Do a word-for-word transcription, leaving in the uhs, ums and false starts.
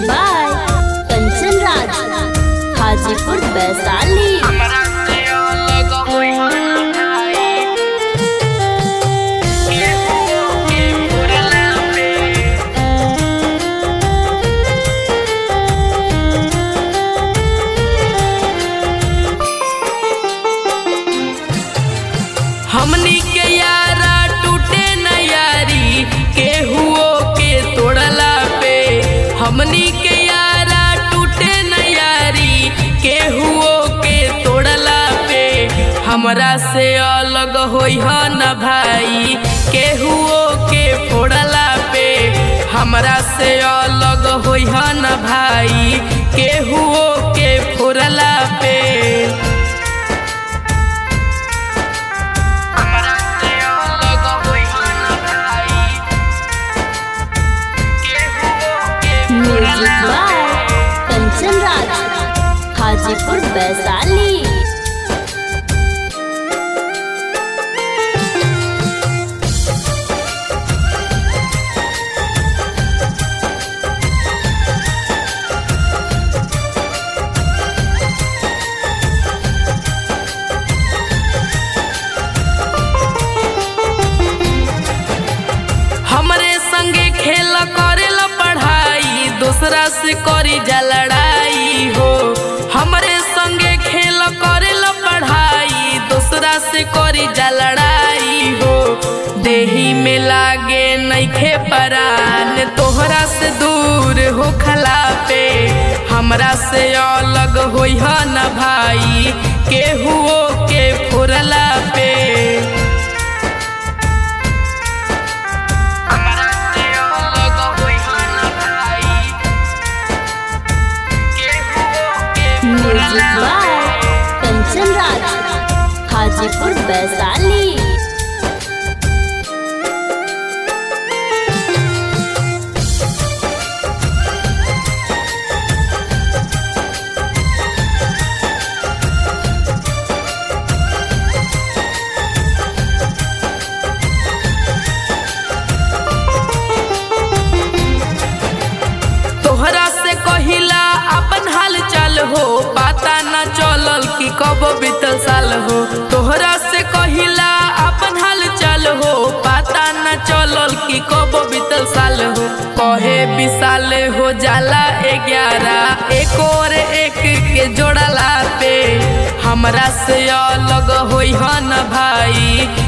By Kanchan Raj, Hajipur Vaishali. हमनी के यारा टूटे न यारी केहुओ के तोड़ला पे, हमनी के यारा टूटे न यारी केहुओ के तोड़ला पे। हमरा से अलग होई ह न भाई केहुओ के फोड़ला पे, हमरा से अलग होई ह न भाई केहुओ के फोड़ला पे। Music by Kanchan Raj, Hajipur Vaishali. हमरे संगे खेल करेला पढ़ाई, दूसरा से करी जा लड़ाई हो। हमरे संगे खेल करेला पढ़ाई, दूसरा से करी जा लड़ाई हो। देही में लागे नइखे परान तोहरा से दूर हो खला पे, हमरा से अलग होई ह न भाई केहुओ के फोड़ला पे। Music by Kanchan Raj, Hajipur Vaishali. तोहरा से कहिला अपन हाल चाल हो, पता न चलल कि कब बीतल साल हो। तोहरा से कहिला अपन हाल चाल हो, पता न चलल कि कब बीतल साल हो। कहे विशाल हो जाला ग्यारह एक और एक के जोड़ला पे, हमरा से अलग होई ह न भाई